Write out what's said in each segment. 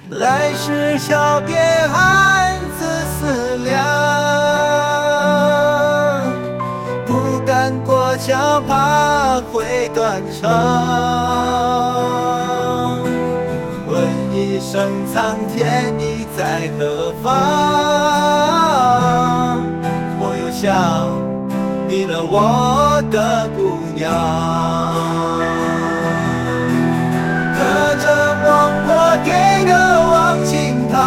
来世小别暗自思量，不敢过桥，怕会断肠。问一声苍天，你在何方？我又想你了，我的姑娘。隔着梦我给个望京堂，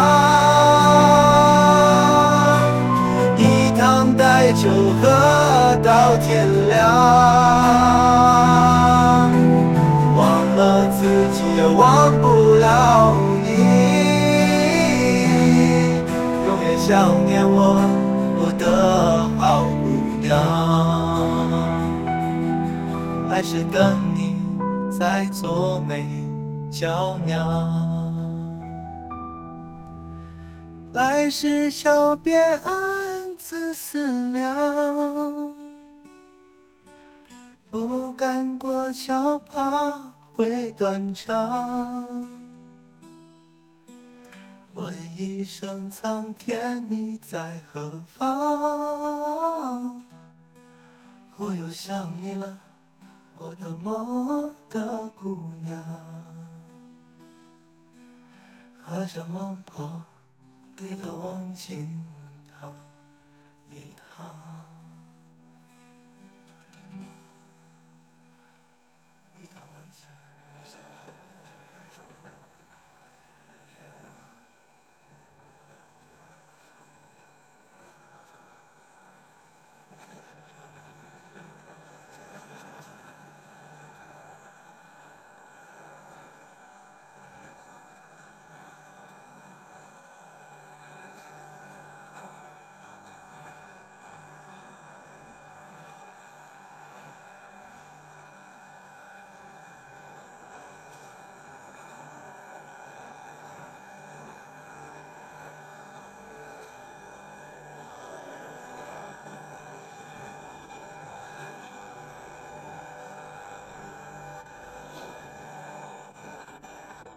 一趟带酒喝到天亮。忘了自己也忘不了你，永远想念我的好姑娘。还是跟你在做美娇娘，来世小别暗自思量，不敢过桥，怕会断肠。问一声苍天，你在何方？我又想你了，我的梦的姑娘。喝着孟婆给了望京堂，一堂。